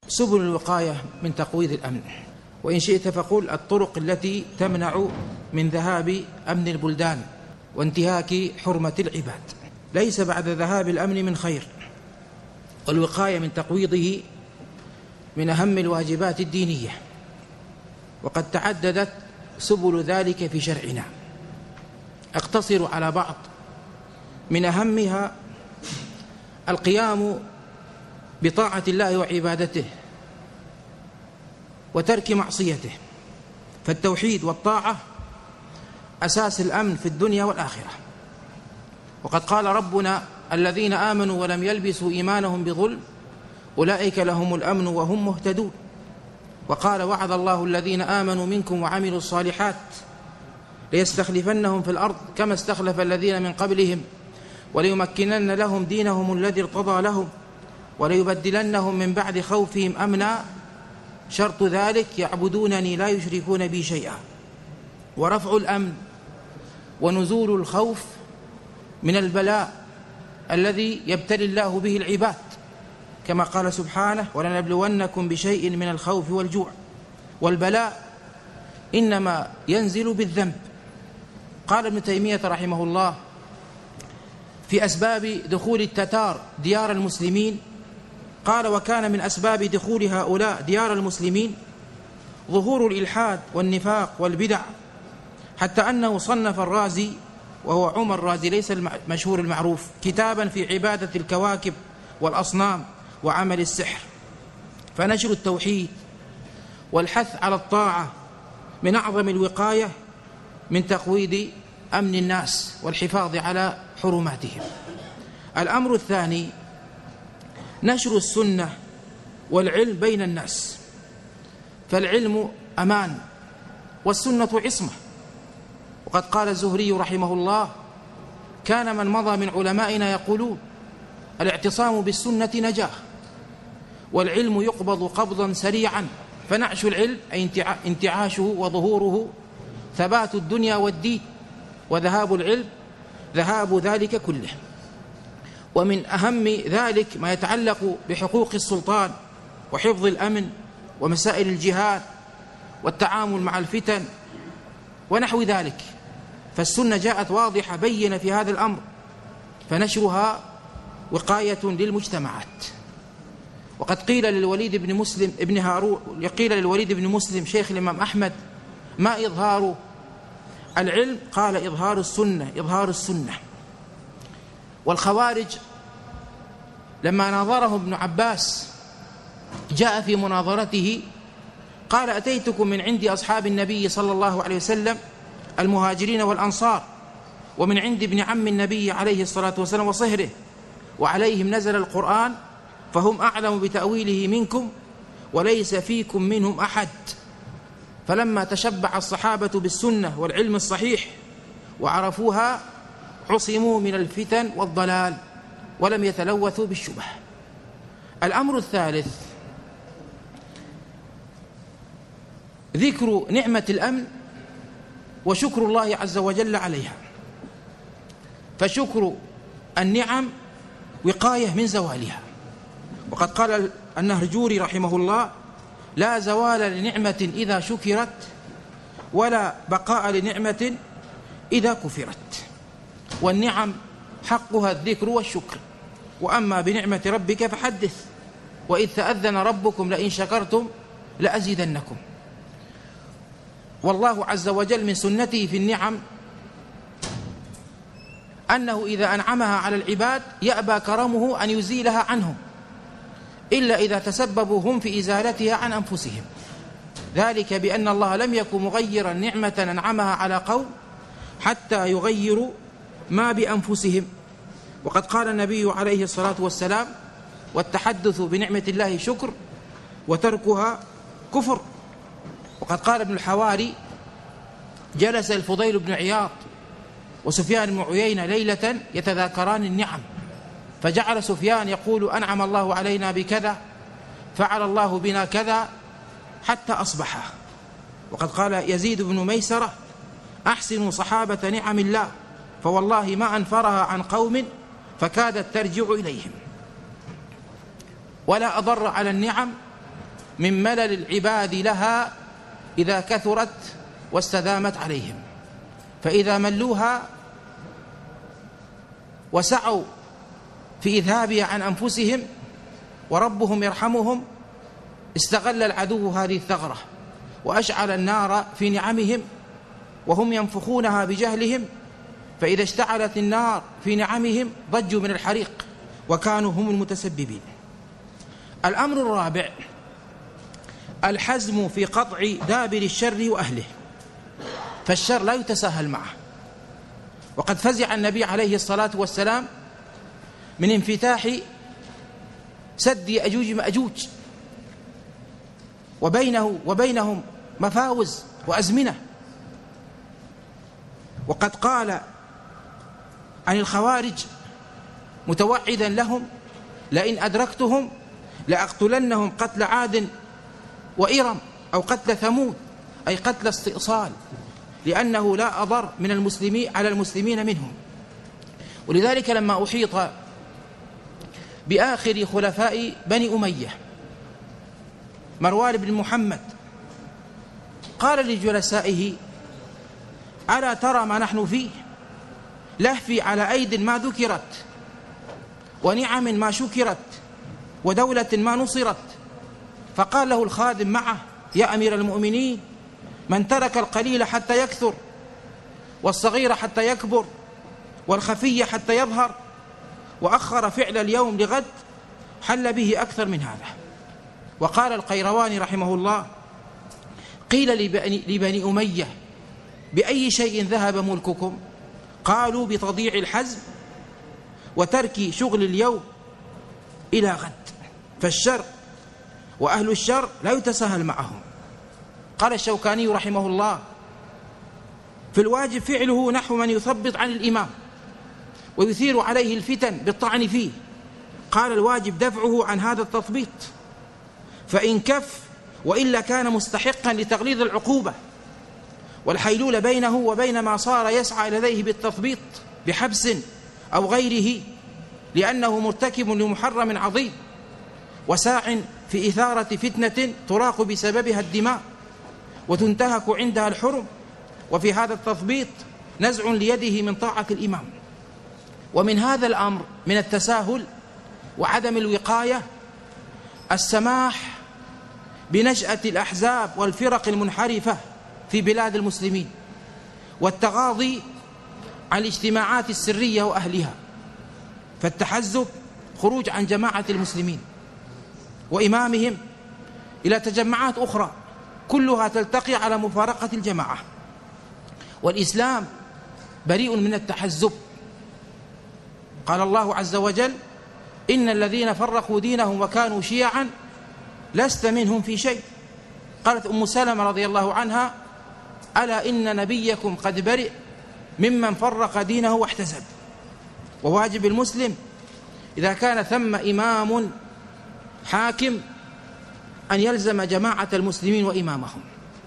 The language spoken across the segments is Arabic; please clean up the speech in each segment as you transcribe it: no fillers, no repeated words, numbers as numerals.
سبل الوقاية من تقويض الأمن، وإن شئت فقل الطرق التي تمنع من ذهاب أمن البلدان وانتهاك حرمة العباد. ليس بعد ذهاب الأمن من خير، والوقاية من تقويضه من أهم الواجبات الدينية، وقد تعددت سبل ذلك في شرعنا. أقتصر على بعض من أهمها القيام بطاعة الله وعبادته وترك معصيته، فالتوحيد والطاعة أساس الأمن في الدنيا والآخرة. وقد قال ربنا: الذين آمنوا ولم يلبسوا إيمانهم بظلم أولئك لهم الأمن وهم مهتدون. وقال: وعد الله الذين آمنوا منكم وعملوا الصالحات ليستخلفنهم في الأرض كما استخلف الذين من قبلهم وليمكنن لهم دينهم الذي ارتضى لهم وليبدلنهم من بعد خوفهم أمنا، شرط ذلك يعبدونني لا يشركون بي شيئا. ورفع الأمن ونزول الخوف من البلاء الذي يبتلي الله به العباد، كما قال سبحانه: ولنبلونكم بشيء من الخوف والجوع. والبلاء إنما ينزل بالذنب. قال ابن تيمية رحمه الله في أسباب دخول التتار ديار المسلمين، قال: وكان من أسباب دخول هؤلاء ديار المسلمين ظهور الإلحاد والنفاق والبدع، حتى أنه صنف الرازي، وهو عمر الرازي ليس المشهور المعروف، كتابا في عبادة الكواكب والأصنام وعمل السحر. فنشر التوحيد والحث على الطاعة من أعظم الوقاية من تقويض أمن الناس والحفاظ على حرماتهم. الأمر الثاني نشر السنة والعلم بين الناس، فالعلم أمان والسنة عصمة. وقد قال الزهري رحمه الله: كان من مضى من علمائنا يقولون الاعتصام بالسنة نجاة، والعلم يقبض قبضا سريعا، فنعش العلم أي انتعاشه وظهوره ثبات الدنيا والدين، وذهاب العلم ذهاب ذلك كله. ومن أهم ذلك ما يتعلق بحقوق السلطان وحفظ الأمن ومسائل الجهاد والتعامل مع الفتن ونحو ذلك، فالسنة جاءت واضحة بينة في هذا الأمر، فنشرها وقاية للمجتمعات. وقد قيل للوليد بن مسلم ابن هارون، قيل للوليد بن مسلم شيخ الإمام أحمد: ما إظهار العلم؟ قال: إظهار السنة، إظهار السنة. والخوارج لما ناظره ابن عباس جاء في مناظرته قال: أتيتكم من عند أصحاب النبي صلى الله عليه وسلم المهاجرين والأنصار، ومن عند ابن عم النبي عليه الصلاة والسلام وصهره، وعليهم نزل القرآن، فهم أعلم بتأويله منكم وليس فيكم منهم أحد. فلما تشبع الصحابة بالسنة والعلم الصحيح وعرفوها عصموا من الفتن والضلال ولم يتلوثوا بالشبه. الأمر الثالث ذكر نعمة الأمن وشكر الله عز وجل عليها، فشكر النعم وقاية من زوالها. وقد قال النهرجوري رحمه الله: لا زوال لنعمة إذا شكرت، ولا بقاء لنعمة إذا كفرت. والنعم حقها الذكر والشكر، وأما بنعمة ربك فحدث، وإذ تأذن ربكم لئن شكرتم لأزيدنكم. والله عز وجل من سنته في النعم أنه إذا أنعمها على العباد يأبى كرمه أن يزيلها عنهم إلا إذا تسببوا هم في إزالتها عن أنفسهم، ذلك بأن الله لم يكن مغيرا نعمة أنعمها على قوم حتى يغيروا ما بأنفسهم. وقد قال النبي عليه الصلاة والسلام: والتحدث بنعمة الله شكر وتركها كفر. وقد قال ابن الحواري: جلس الفضيل بن عياض وسفيان بن عيينة ليلة يتذاكران النعم، فجعل سفيان يقول: أنعم الله علينا بكذا، فعل الله بنا كذا، حتى أصبحا. وقد قال يزيد بن ميسرة: أحسنوا صحابة نعم الله، فوالله ما أنفرها عن قوم فكادت ترجع إليهم. ولا أضر على النعم من ملل العباد لها إذا كثرت واستدامت عليهم، فإذا ملوها وسعوا في إذهابها عن أنفسهم وربهم يرحمهم استغل العدو هذه الثغرة وأشعل النار في نعمهم وهم ينفخونها بجهلهم، فإذا اشتعلت النار في نعمهم ضجوا من الحريق وكانوا هم المتسببين. الأمر الرابع الحزم في قطع دابر الشر وأهله، فالشر لا يتساهل معه. وقد فزع النبي عليه الصلاة والسلام من انفتاح سد يأجوج مأجوج، وبينه وبينهم مفاوز وأزمنة. وقد قال عن الخوارج متوعدا لهم: لئن أدركتهم لأقتلنهم قتل عاد وإرم، أو قتل ثمود، أي قتل استئصال، لأنه لا أضر من المسلمين على المسلمين منهم. ولذلك لما أحيط بآخر خلفاء بني أمية مروان بن محمد قال لجلسائه: ألا ترى ما نحن فيه؟ لهفي على أيد ما ذكرت، ونعم ما شكرت، ودولة ما نصرت. فقال له الخادم معه: يا أمير المؤمنين، من ترك القليل حتى يكثر، والصغير حتى يكبر، والخفي حتى يظهر، وأخر فعل اليوم لغد، حل به أكثر من هذا. وقال القيرواني رحمه الله: قيل لبني أمية: بأي شيء ذهب ملككم؟ قالوا: بتضييع الحزم وترك شغل اليوم إلى غد. فالشر وأهل الشر لا يتساهل معهم. قال الشوكاني رحمه الله: في الواجب فعله نحو من يثبط عن الإمام ويثير عليه الفتن بالطعن فيه. قال: الواجب دفعه عن هذا التثبيط، فإن كف وإلا كان مستحقا لتغليظ العقوبة، والحيلول بينه وبين ما صار يسعى إليه بالتثبيط بحبس أو غيره، لأنه مرتكب لمحرم عظيم وساع في إثارة فتنة تراق بسببها الدماء وتنتهك عندها الحرم. وفي هذا التثبيط نزع ليده من طاعة الإمام. ومن هذا الأمر من التساهل وعدم الوقاية السماح بنشأة الأحزاب والفرق المنحرفة في بلاد المسلمين، والتغاضي عن الاجتماعات السرية وأهلها. فالتحزب خروج عن جماعة المسلمين وإمامهم إلى تجمعات أخرى كلها تلتقي على مفارقة الجماعة. والإسلام بريء من التحزب. قال الله عز وجل: إن الذين فرقوا دينهم وكانوا شيعا لست منهم في شيء. قالت أم سلمة رضي الله عنها: ألا إن نبيكم قد برئ ممن فرق دينه واحتزب. وواجب المسلم إذا كان ثم إمام حاكم أن يلزم جماعة المسلمين وإمامهم،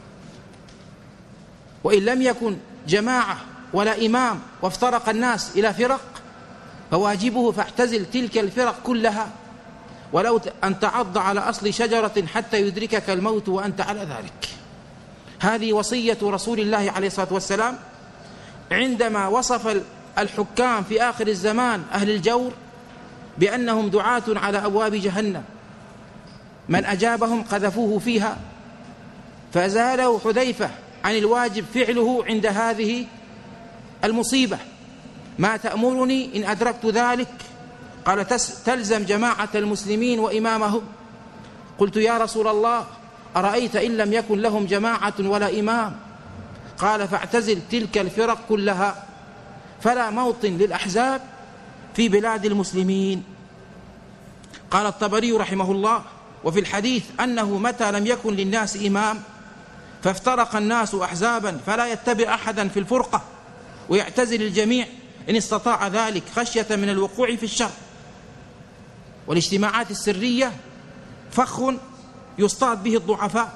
وإن لم يكن جماعة ولا إمام وافترق الناس إلى فرق فواجبه فاعتزل تلك الفرق كلها، ولو أن تعض على أصل شجرة حتى يدركك الموت وأنت على ذلك. هذه وصية رسول الله عليه الصلاة والسلام عندما وصف الحكام في آخر الزمان أهل الجور بأنهم دعاة على أبواب جهنم، من أجابهم قذفوه فيها. فزاله حذيفة عن الواجب فعله عند هذه المصيبة: ما تأمرني إن أدركت ذلك؟ قال: تلزم جماعة المسلمين وإمامهم. قلت: يا رسول الله، أرأيت إن لم يكن لهم جماعة ولا إمام؟ قال: فاعتزل تلك الفرق كلها، فلا موطن للأحزاب في بلاد المسلمين. قال الطبري رحمه الله: وفي الحديث أنه متى لم يكن للناس إمام فافترق الناس أحزابا فلا يتبع أحدا في الفرقة ويعتزل الجميع إن استطاع ذلك خشية من الوقوع في الشر. والاجتماعات السرية فخ يصطاد به الضعفاء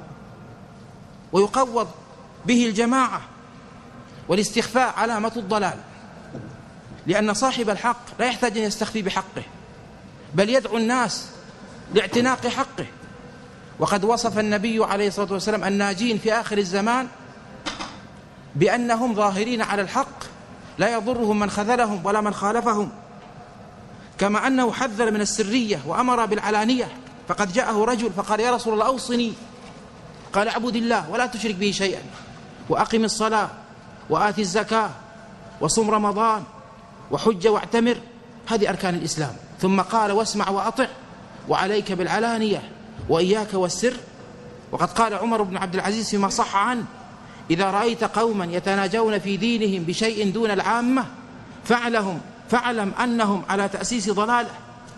ويقوض به الجماعة، والاستخفاء علامة الضلال، لأن صاحب الحق لا يحتاج أن يستخفي بحقه، بل يدعو الناس لاعتناق حقه وقد وصف النبي عليه الصلاة والسلام الناجين في آخر الزمان بأنهم ظاهرين على الحق لا يضرهم من خذلهم ولا من خالفهم، كما أنه حذر من السرية وأمر بالعلانية. فقد جاءه رجل فقال: يا رسول الله أوصني. قال: اعبد الله ولا تشرك به شيئا، وأقم الصلاة، وآتي الزكاة، وصم رمضان، وحج واعتمر. هذه أركان الإسلام. ثم قال: واسمع وأطع، وعليك بالعلانية، وإياك والسر. وقد قال عمر بن عبد العزيز فيما صح عنه: إذا رأيت قوما يتناجون في دينهم بشيء دون العامة فاعلم أنهم على تأسيس ضلالة.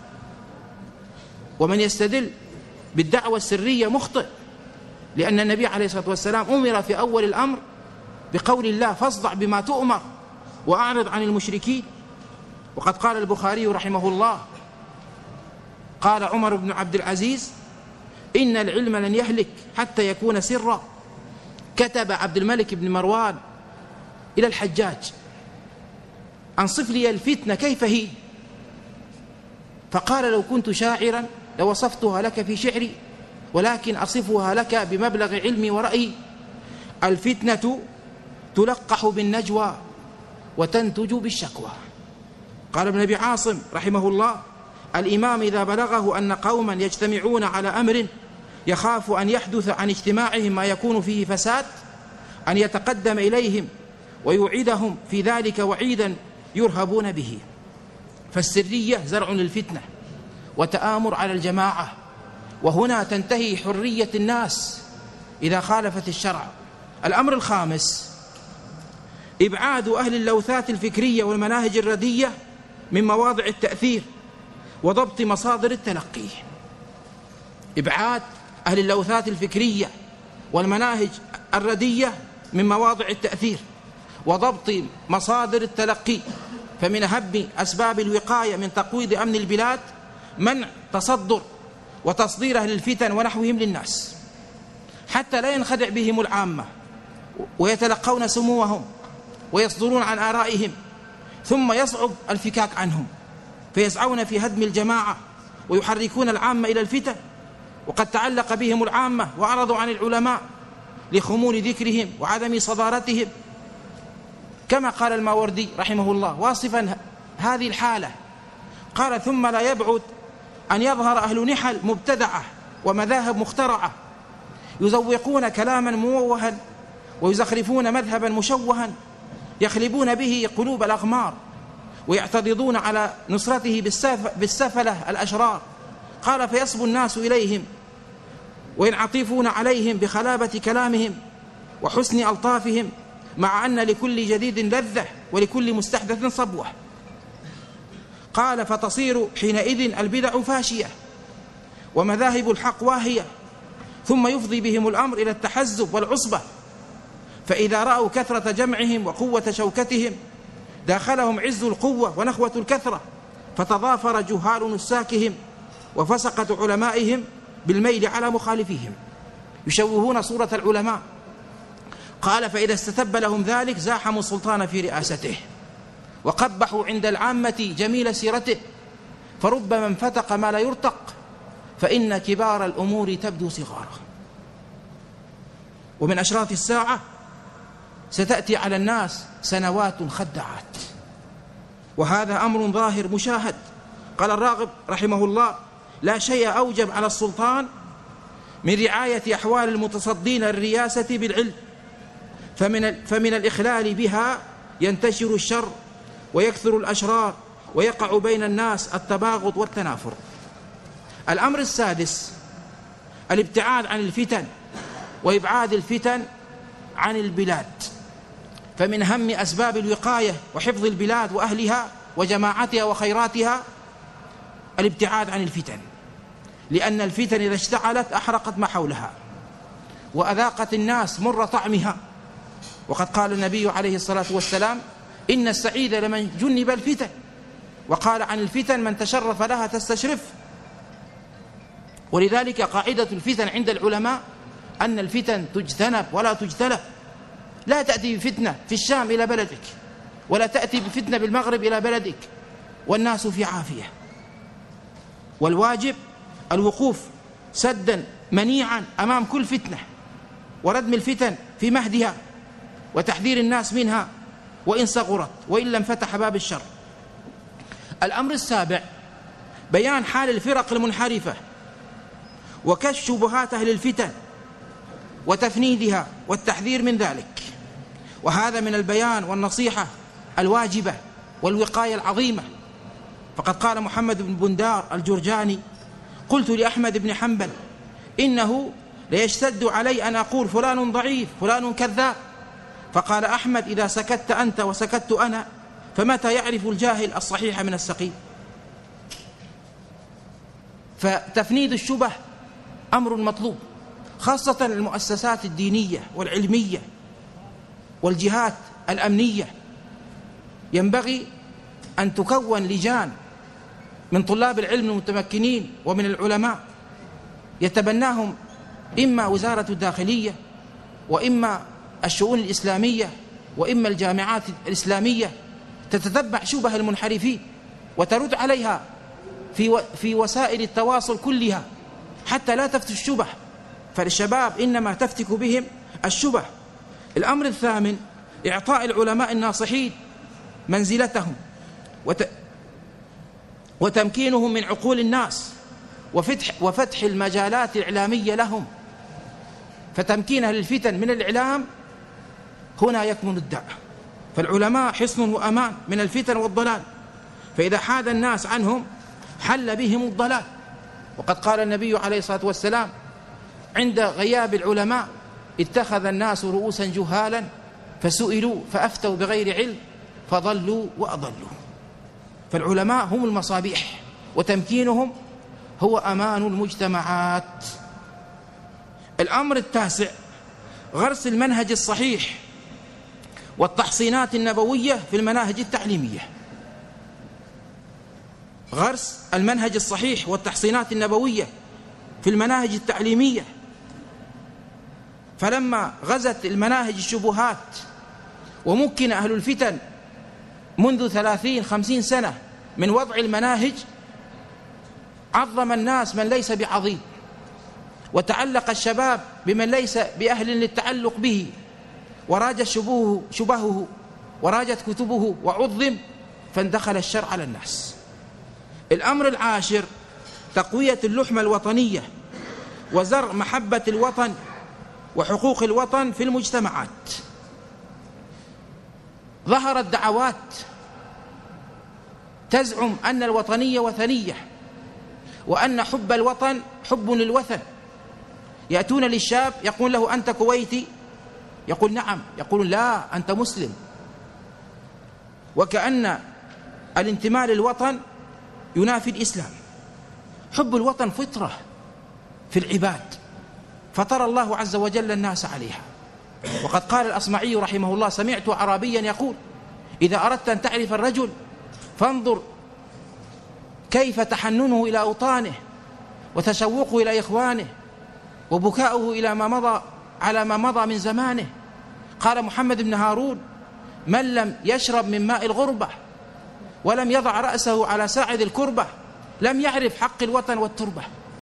ومن يستدل بالدعوة السرية مخطئ، لأن النبي عليه الصلاة والسلام أمر في أول الأمر بقول الله: فاصدع بما تؤمر وأعرض عن المشركين. وقد قال البخاري رحمه الله: قال عمر بن عبد العزيز: إن العلم لن يهلك حتى يكون سرا. كتب عبد الملك بن مروان إلى الحجاج: أنصف لي الفتنة كيف هي؟ فقال: لو كنت شاعرا لوصفتها لك في شعري، ولكن أصفها لك بمبلغ علمي ورأيي. الفتنة تلقح بالنجوى وتنتج بالشكوى. قال ابن أبي عاصم رحمه الله: الإمام إذا بلغه أن قوما يجتمعون على أمر يخاف أن يحدث عن اجتماعهم ما يكون فيه فساد، أن يتقدم إليهم ويوعدهم في ذلك وعيدا يرهبون به. فالسرية زرع للفتنة وتآمر على الجماعة، وهنا تنتهي حرية الناس إذا خالفت الشرع. الأمر الخامس: إبعاد أهل اللوثات الفكرية والمناهج الردية من مواضع التأثير وضبط مصادر التلقي. إبعاد أهل اللوثات الفكرية والمناهج الردية من مواضع التأثير وضبط مصادر التلقي. فمن أهم أسباب الوقاية من تقويض أمن البلاد منع تصدر وتصدير أهل الفتن ونحوهم للناس، حتى لا ينخدع بهم العامة ويتلقون سموهم ويصدرون عن آرائهم، ثم يصعب الفكاك عنهم فيسعون في هدم الجماعة ويحركون العامة إلى الفتن. وقد تعلق بهم العامة وأعرضوا عن العلماء لخمول ذكرهم وعدم صدارتهم، كما قال الماوردي رحمه الله واصفا هذه الحالة، قال: ثم لا يبعد أن يظهر أهل نحل مبتدعة ومذاهب مخترعة يزوقون كلاما مووها ويزخرفون مذهبا مشوها يخلبون به قلوب الأغمار ويعتضدون على نصرته بالسفلة الأشرار. قال: فيصبو الناس إليهم وينعطفون عليهم بخلابة كلامهم وحسن ألطافهم، مع أن لكل جديد لذة ولكل مستحدث صبوة. قال: فتصير حينئذ البدع فاشية ومذاهب الحق واهية، ثم يفضي بهم الأمر إلى التحزب والعصبة. فإذا رأوا كثرة جمعهم وقوة شوكتهم داخلهم عز القوة ونخوة الكثرة، فتضافر جهال نساكهم وفسقة علمائهم بالميل على مخالفيهم، يشوهون صورة العلماء. قال: فإذا استتب لهم ذلك زاحموا السلطان في رئاسته وقبحوا عند العامة جميل سيرته، فربما انفتق ما لا يرتق، فإن كبار الأمور تبدو صغارا. ومن أشراط الساعة ستأتي على الناس سنوات خداعات، وهذا أمر ظاهر مشاهد. قال الراغب رحمه الله: لا شيء أوجب على السلطان من رعاية أحوال المتصدين الرياسة بالعلم، فمن الإخلال بها ينتشر الشر ويكثر الأشرار ويقع بين الناس التباغض والتنافر. الأمر السادس: الابتعاد عن الفتن وإبعاد الفتن عن البلاد. فمن أهم أسباب الوقاية وحفظ البلاد وأهلها وجماعتها وخيراتها الابتعاد عن الفتن، لأن الفتن إذا اشتعلت أحرقت ما حولها وأذاقت الناس مر طعمها. وقد قال النبي عليه الصلاة والسلام: إن السعيد لمن جنب الفتن، وقال عن الفتن: من تشرف لها تستشرف. ولذلك قاعدة الفتن عند العلماء أن الفتن تجتنب ولا تجتلب. لا تأتي بفتنة في الشام إلى بلدك، ولا تأتي بفتنة بالمغرب إلى بلدك والناس في عافية. والواجب الوقوف سدا منيعا أمام كل فتنة، وردم الفتن في مهدها، وتحذير الناس منها وإن صغرت، وإن لم فتح باب الشر. الأمر السابع بيان حال الفرق المنحرفة وكشف شبهات أهل الفتن وتفنيدها والتحذير من ذلك، وهذا من البيان والنصيحة الواجبة والوقاية العظيمة. فقد قال محمد بن بندار الجرجاني: قلت لأحمد بن حنبل: إنه ليشتد علي أن أقول فلان ضعيف فلان كذاب، فقال أحمد: إذا سكت أنت وسكت أنا فمتى يعرف الجاهل الصحيح من السقيم؟ فتفنيد الشبه أمر مطلوب، خاصة المؤسسات الدينية والعلمية والجهات الأمنية. ينبغي أن تكون لجان من طلاب العلم المتمكنين ومن العلماء يتبناهم إما وزارة الداخلية، وإما الشؤون الإسلامية، وإما الجامعات الإسلامية، تتتبع شبه المنحرفين وترد عليها في وسائل التواصل كلها حتى لا تفتك الشبه، فالشباب إنما تفتك بهم الشبه. الأمر الثامن إعطاء العلماء الناصحين منزلتهم وتمكينهم من عقول الناس وفتح المجالات الإعلامية لهم، فتمكين أهل الفتن من الإعلام هنا يكمن الداء. فالعلماء حصن وأمان من الفتن والضلال، فإذا حاد الناس عنهم حل بهم الضلال. وقد قال النبي عليه الصلاة والسلام: عند غياب العلماء اتخذ الناس رؤوسا جهالا فسئلوا فأفتوا بغير علم فضلوا وأضلوا. فالعلماء هم المصابيح، وتمكينهم هو أمان المجتمعات. الأمر التاسع غرس المنهج الصحيح والتحصينات النبوية في المناهج التعليمية. غرس المنهج الصحيح والتحصينات النبوية في المناهج التعليمية. فلما غزت المناهج الشبهات ومكن أهل الفتن منذ 30-50 سنة من وضع المناهج، عظم الناس من ليس بعظيم، وتعلق الشباب بمن ليس بأهل للتعلق به، وراجت شبهه وراجت كتبه وعظم، فاندخل الشر على الناس. الأمر العاشر تقوية اللحمة الوطنية وزرع محبة الوطن وحقوق الوطن في المجتمعات. ظهرت دعوات تزعم أن الوطنية وثنية، وأن حب الوطن حب للوثن. يأتون للشاب يقول له: أنت كويتي؟ يقول: نعم. يقول: لا، أنت مسلم. وكأن الانتماء للوطن ينافي الإسلام. حب الوطن فطرة في العباد، فطر الله عز وجل الناس عليها. وقد قال الأصمعي رحمه الله: سمعت أعرابيا يقول: إذا أردت أن تعرف الرجل فانظر كيف تحننه إلى أوطانه، وتشوقه إلى إخوانه، وبكاؤه إلى ما مضى على ما مضى من زمانه. قال محمد بن هارون: من لم يشرب من ماء الغربة ولم يضع رأسه على ساعد الكربة لم يعرف حق الوطن والتربة.